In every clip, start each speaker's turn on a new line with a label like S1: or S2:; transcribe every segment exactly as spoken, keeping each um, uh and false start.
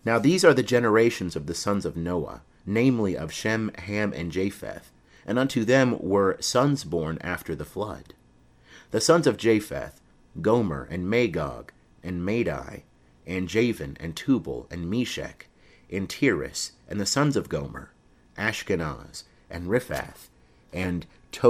S1: Now these are the generations of the sons of Noah, namely of Shem, Ham, and Japheth, and unto them were sons born after the flood. The sons of Japheth, Gomer, and Magog, and Madai, and Javan, and Tubal, and Meshech, and Tiras, and the sons of Gomer, Ashkenaz, and Riphath, and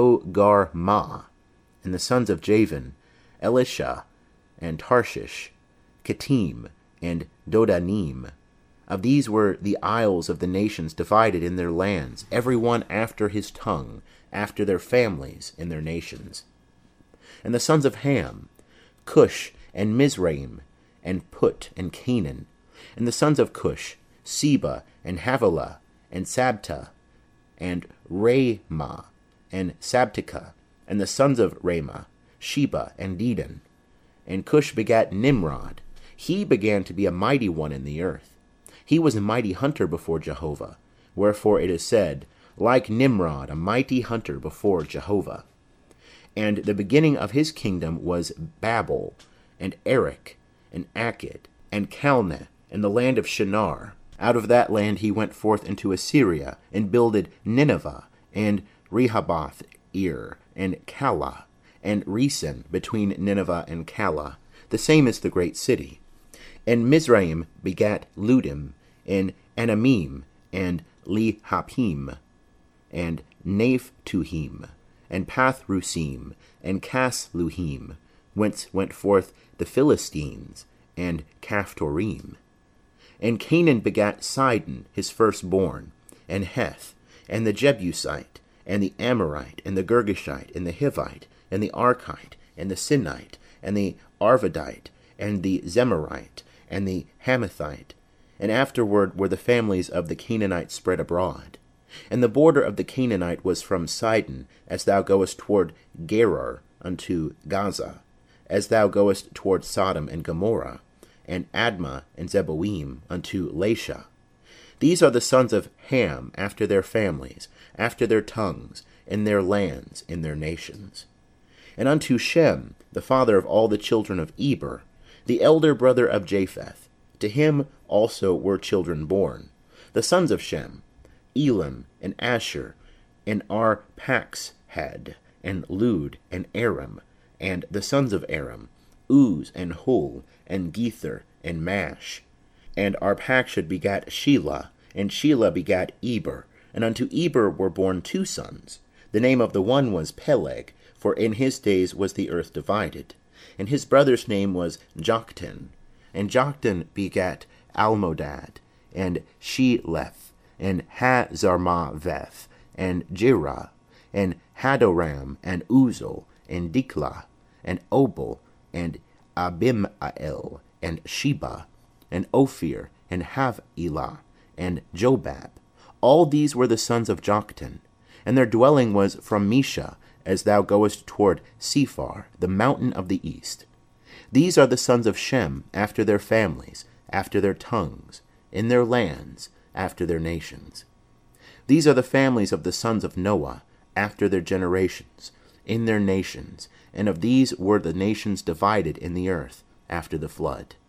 S1: Togarmah, and the sons of Javan, Elisha, and Tarshish, Kittim, and Dodanim. Of these were the isles of the nations divided in their lands, every one after his tongue, after their families in their nations. And the sons of Ham, Cush, and Mizraim, and Put, and Canaan. And the sons of Cush, Seba, and Havilah, and Sabta, and Ramah, and Sabtica. And the sons of Ramah, Sheba, and Dedan. And Cush begat Nimrod. He began to be a mighty one in the earth. He was a mighty hunter before Jehovah. Wherefore it is said, like Nimrod, a mighty hunter before Jehovah. And the beginning of his kingdom was Babel, and Erech, and Akkad, and Calneh, and the land of Shinar. Out of that land he went forth into Assyria, and builded Nineveh, and Rehoboth Ir, and Calah, and Resen between Nineveh and Calah. The same is the great city. And Mizraim begat Ludim, and Anamim, and Lehapim, and Naphtuhim, and Pathrusim, and Casluhim, whence went forth the Philistines, and Caphtorim. And Canaan begat Sidon, his firstborn, and Heth, and the Jebusite, and the Amorite, and the Girgashite, and the Hivite, and the Archite, and the Sinite, and the Arvadite, and the Zemarite, and the Hamathite. And afterward were the families of the Canaanites spread abroad. And the border of the Canaanite was from Sidon, as thou goest toward Gerar unto Gaza, as thou goest toward Sodom and Gomorrah, and Admah and Zeboim unto Lasha. These are the sons of Ham after their families, after their tongues, in their lands, in their nations. And unto Shem, the father of all the children of Eber, the elder brother of Japheth, to him also were children born. The sons of Shem, Elam, and Asher, and Arpachshad, and Lud, and Aram. And the sons of Aram, Uz, and Hul, and Gether, and Mash. And Arpachshad begat Shelah, and Shelah begat Eber. And unto Eber were born two sons. The name of the one was Peleg, for in his days was the earth divided. And his brother's name was Joktan. And Joktan begat Almodad, and Sheleph, and Hazarmaveth, and Jerah, and Hadoram, and Uzal, and Diklah, and Obal, and Abimael, and Sheba, and Ophir, and Havilah, and Jobab. All these were the sons of Joktan, and their dwelling was from Mesha, as thou goest toward Sephar, the mountain of the east. These are the sons of Shem after their families, after their tongues, in their lands, after their nations. These are the families of the sons of Noah, after their generations, in their nations, and of these were the nations divided in the earth after the flood.